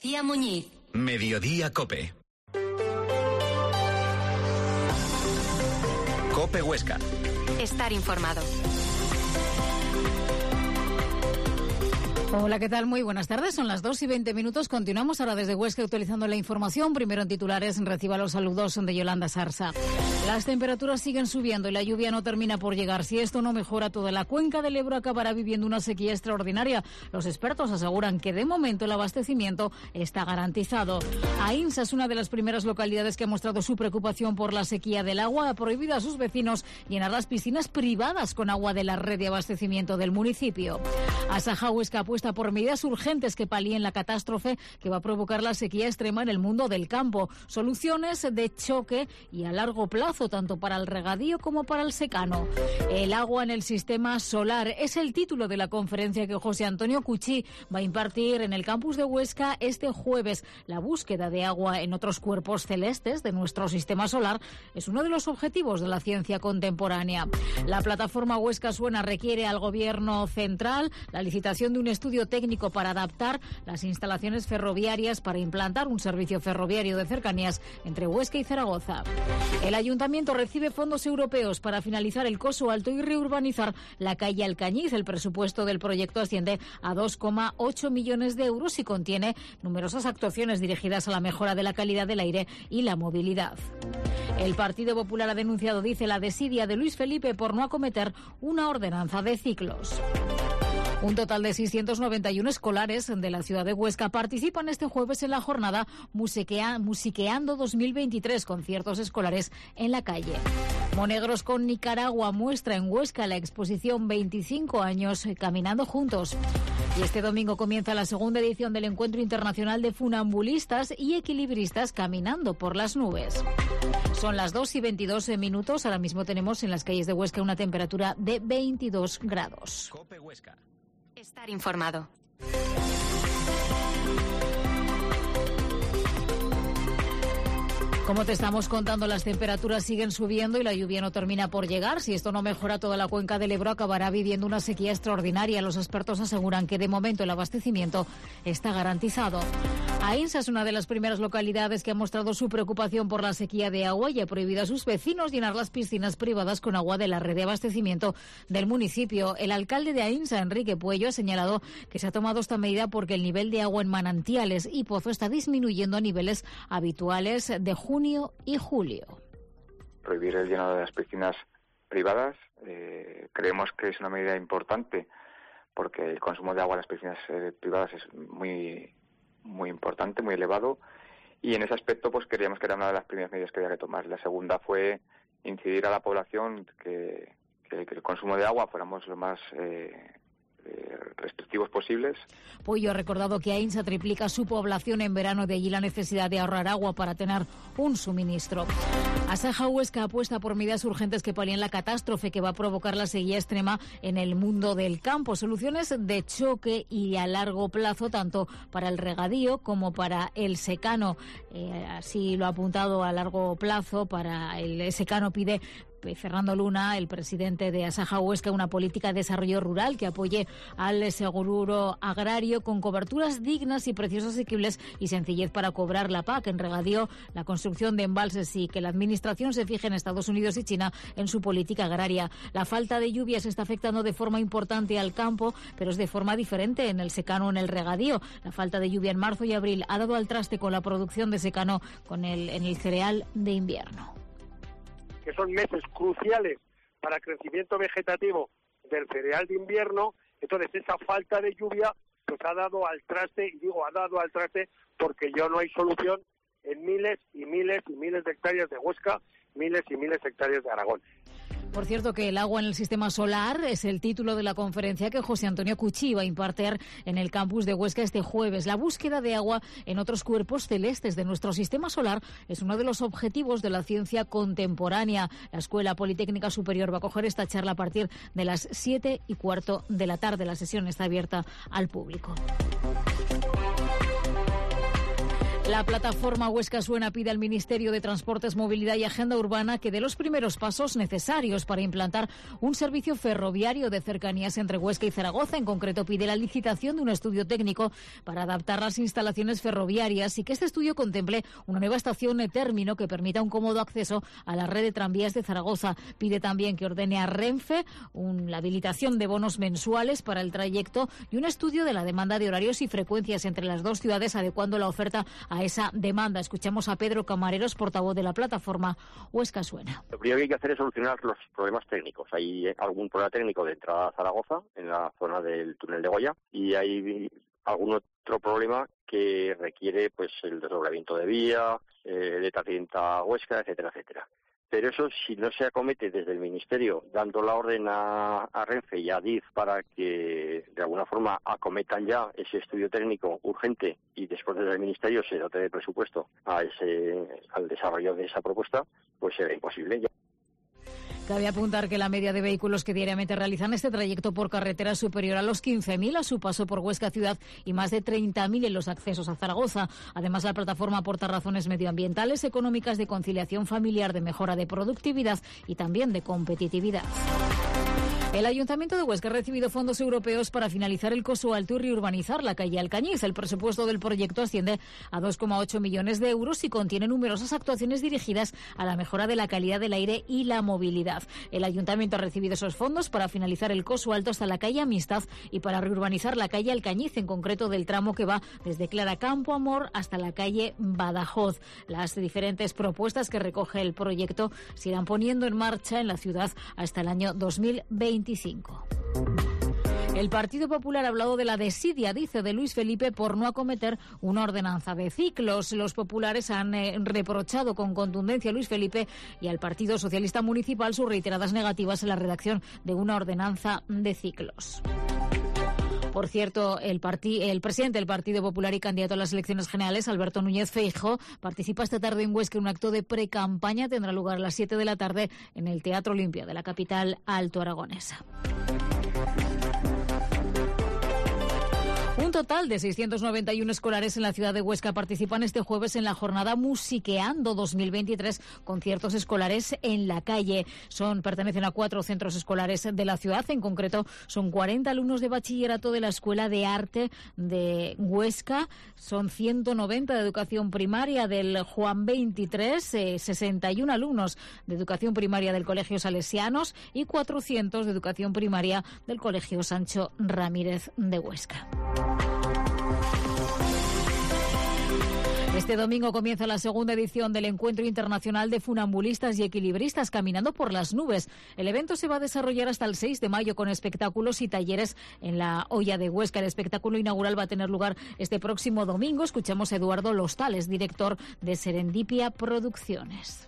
Tía Muñiz. Mediodía Cope. Cope Huesca. Estar informado. Hola, ¿qué tal? Muy buenas tardes. Son las 2:20. Continuamos ahora desde Huesca actualizando la información. Primero en titulares, reciba los saludos de Yolanda Sarsa. Las temperaturas siguen subiendo y la lluvia no termina por llegar. Si esto no mejora, toda la cuenca del Ebro acabará viviendo una sequía extraordinaria. Los expertos aseguran que de momento el abastecimiento está garantizado. Aínsa es una de las primeras localidades que ha mostrado su preocupación por la sequía del agua. Ha prohibido a sus vecinos llenar las piscinas privadas con agua de la red de abastecimiento del municipio. Asaja Huesca apuesta por medidas urgentes que palíen la catástrofe que va a provocar la sequía extrema en el mundo del campo. Soluciones de choque y a largo plazo, tanto para el regadío como para el secano. El agua en el sistema solar es el título de la conferencia que José Antonio Cuchí va a impartir en el campus de Huesca este jueves. La búsqueda de agua en otros cuerpos celestes de nuestro sistema solar es uno de los objetivos de la ciencia contemporánea. La plataforma Huesca Suena requiere al Gobierno central la licitación de un estudio técnico para adaptar las instalaciones ferroviarias para implantar un servicio ferroviario de cercanías entre Huesca y Zaragoza. El Ayuntamiento recibe fondos europeos para finalizar el Coso Alto y reurbanizar la calle Alcañiz. El presupuesto del proyecto asciende a 2,8 millones de euros y contiene numerosas actuaciones dirigidas a la mejora de la calidad del aire y la movilidad. El Partido Popular ha denunciado, dice, la desidia de Luis Felipe por no acometer una ordenanza de ciclos. Un total de 691 escolares de la ciudad de Huesca participan este jueves en la jornada Musiqueando 2023, conciertos escolares en la calle. Monegros con Nicaragua muestra en Huesca la exposición 25 años Caminando Juntos. Y este domingo comienza la segunda edición del Encuentro Internacional de Funambulistas y Equilibristas Caminando por las Nubes. Son las 2:22. Ahora mismo tenemos en las calles de Huesca una temperatura de 22 grados. Cope Huesca. Estar informado. Como te estamos contando, las temperaturas siguen subiendo y la lluvia no termina por llegar. Si esto no mejora, toda la cuenca del Ebro acabará viviendo una sequía extraordinaria. Los expertos aseguran que de momento el abastecimiento está garantizado. Aínsa es una de las primeras localidades que ha mostrado su preocupación por la sequía de agua y ha prohibido a sus vecinos llenar las piscinas privadas con agua de la red de abastecimiento del municipio. El alcalde de Aínsa, Enrique Puello, ha señalado que se ha tomado esta medida porque el nivel de agua en manantiales y pozo está disminuyendo a niveles habituales de junio y julio. Prohibir el llenado de las piscinas privadas creemos que es una medida importante porque el consumo de agua en las piscinas privadas es muy importante, muy elevado, y en ese aspecto pues creíamos que era una de las primeras medidas que había que tomar. La segunda fue incidir a la población que el consumo de agua fuéramos lo más restrictivos posibles. Puello ha recordado que Aínsa triplica su población en verano, de allí la necesidad de ahorrar agua para tener un suministro. Asaja Huesca apuesta por medidas urgentes que palien la catástrofe que va a provocar la sequía extrema en el mundo del campo. Soluciones de choque y a largo plazo, tanto para el regadío como para el secano. Así lo ha apuntado a largo plazo. Para el secano pide Fernando Luna, el presidente de Asaja Huesca, una política de desarrollo rural que apoye al seguro agrario con coberturas dignas y precios asequibles y sencillez para cobrar la PAC. En regadío, la construcción de embalses y que la administración se fije en Estados Unidos y China en su política agraria. La falta de lluvias está afectando de forma importante al campo, pero es de forma diferente en el secano o en el regadío. La falta de lluvia en marzo y abril ha dado al traste con la producción de secano en el cereal de invierno. Que son meses cruciales para el crecimiento vegetativo del cereal de invierno. Entonces esa falta de lluvia pues ha dado al traste, y digo ha dado al traste porque ya no hay solución en miles y miles y miles de hectáreas de Huesca, miles y miles de hectáreas de Aragón. Por cierto, que el agua en el sistema solar es el título de la conferencia que José Antonio Cuchí va a impartir en el campus de Huesca este jueves. La búsqueda de agua en otros cuerpos celestes de nuestro sistema solar es uno de los objetivos de la ciencia contemporánea. La Escuela Politécnica Superior va a coger esta charla a partir de las 7:15 de la tarde. La sesión está abierta al público. La plataforma Huesca Suena pide al Ministerio de Transportes, Movilidad y Agenda Urbana que dé los primeros pasos necesarios para implantar un servicio ferroviario de cercanías entre Huesca y Zaragoza. En concreto, pide la licitación de un estudio técnico para adaptar las instalaciones ferroviarias y que este estudio contemple una nueva estación de término que permita un cómodo acceso a la red de tranvías de Zaragoza. Pide también que ordene a Renfe la habilitación de bonos mensuales para el trayecto y un estudio de la demanda de horarios y frecuencias entre las dos ciudades, adecuando la oferta a esa demanda. Escuchamos a Pedro Camareros, portavoz de la plataforma Huesca Suena. Lo primero que hay que hacer es solucionar los problemas técnicos. Hay algún problema técnico de entrada a Zaragoza, en la zona del túnel de Goya, y hay algún otro problema que requiere pues el desdoblamiento de vía, de Tatienta a Huesca, etcétera, etcétera. Pero eso, si no se acomete desde el Ministerio, dando la orden a Renfe y a Adif para que de alguna forma acometan ya ese estudio técnico urgente y después desde el Ministerio se dote de presupuesto al desarrollo de esa propuesta, pues será imposible ya. Cabe apuntar que la media de vehículos que diariamente realizan este trayecto por carretera es superior a los 15.000 a su paso por Huesca ciudad y más de 30.000 en los accesos a Zaragoza. Además, la plataforma aporta razones medioambientales, económicas, de conciliación familiar, de mejora de productividad y también de competitividad. El Ayuntamiento de Huesca ha recibido fondos europeos para finalizar el Coso Alto y reurbanizar la calle Alcañiz. El presupuesto del proyecto asciende a 2,8 millones de euros y contiene numerosas actuaciones dirigidas a la mejora de la calidad del aire y la movilidad. El Ayuntamiento ha recibido esos fondos para finalizar el Coso Alto hasta la calle Amistad y para reurbanizar la calle Alcañiz, en concreto del tramo que va desde Clara Campo Amor hasta la calle Badajoz. Las diferentes propuestas que recoge el proyecto se irán poniendo en marcha en la ciudad hasta el año 2025. El Partido Popular ha hablado de la desidia, dice, de Luis Felipe por no acometer una ordenanza de ciclos. Los populares han reprochado con contundencia a Luis Felipe y al Partido Socialista Municipal sus reiteradas negativas en la redacción de una ordenanza de ciclos. Por cierto, el presidente del Partido Popular y candidato a las elecciones generales, Alberto Núñez Feijóo, participa esta tarde en Huesca en un acto de pre-campaña. Tendrá lugar a las 7 de la tarde en el Teatro Olimpia de la capital altoaragonesa. Un total de 691 escolares en la ciudad de Huesca participan este jueves en la jornada Musiqueando 2023, conciertos escolares en la calle. Pertenecen a 4 centros escolares de la ciudad. En concreto, son 40 alumnos de bachillerato de la Escuela de Arte de Huesca, son 190 de educación primaria del Juan 23, 61 alumnos de educación primaria del Colegio Salesianos y 400 de educación primaria del Colegio Sancho Ramírez de Huesca. Este domingo comienza la segunda edición del Encuentro Internacional de Funambulistas y Equilibristas Caminando por las Nubes. El evento se va a desarrollar hasta el 6 de mayo con espectáculos y talleres en la Hoya de Huesca. El espectáculo inaugural va a tener lugar este próximo domingo. Escuchamos a Eduardo Lostales, director de Serendipia Producciones.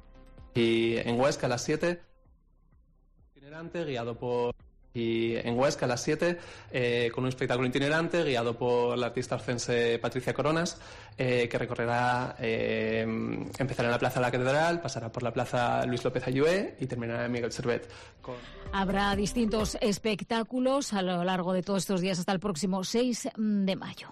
Y en Huesca a las 7, itinerante guiado por... Y en Huesca a las 7, con un espectáculo itinerante guiado por la artista arcense Patricia Coronas, que recorrerá, empezará en la Plaza de la Catedral, pasará por la Plaza Luis López Ayué y terminará en Miguel Servet. Habrá distintos espectáculos a lo largo de todos estos días hasta el próximo 6 de mayo.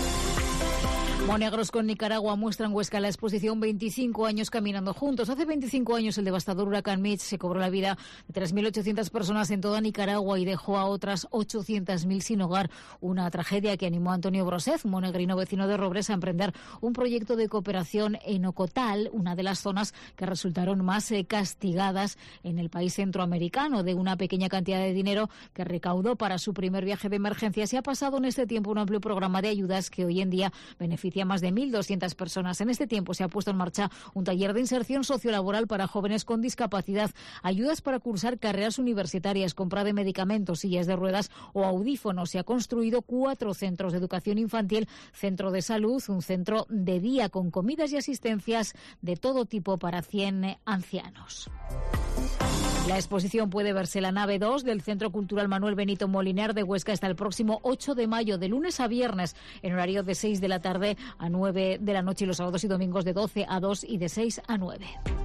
Monegros con Nicaragua muestran Huesca la exposición 25 años caminando juntos. Hace 25 años el devastador huracán Mitch se cobró la vida de 3.800 personas en toda Nicaragua y dejó a otras 800.000 sin hogar. Una tragedia que animó a Antonio Brosez, monegrino vecino de Robres, a emprender un proyecto de cooperación en Ocotal, una de las zonas que resultaron más castigadas en el país centroamericano. De una pequeña cantidad de dinero que recaudó para su primer viaje de emergencia, se ha pasado en este tiempo un amplio programa de ayudas que hoy en día beneficia a más de 1.200 personas. En este tiempo se ha puesto en marcha un taller de inserción sociolaboral para jóvenes con discapacidad, ayudas para cursar carreras universitarias, compra de medicamentos, sillas de ruedas o audífonos. Se ha construido 4 centros de educación infantil, centro de salud, un centro de día con comidas y asistencias de todo tipo para 100 ancianos. La exposición puede verse en la nave 2 del Centro Cultural Manuel Benito Moliner de Huesca hasta el próximo 8 de mayo, de lunes a viernes, en horario de 6 de la tarde a 9 de la noche y los sábados y domingos de 12 a 2 y de 6 a 9.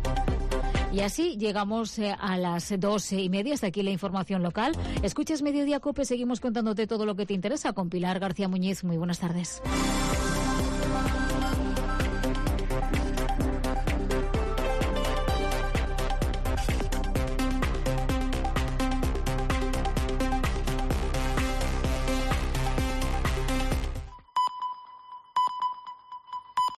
Y así llegamos a las 2:30. Hasta aquí la información local. Escuchas Mediodía COPE. Seguimos contándote todo lo que te interesa con Pilar García Muñiz. Muy buenas tardes.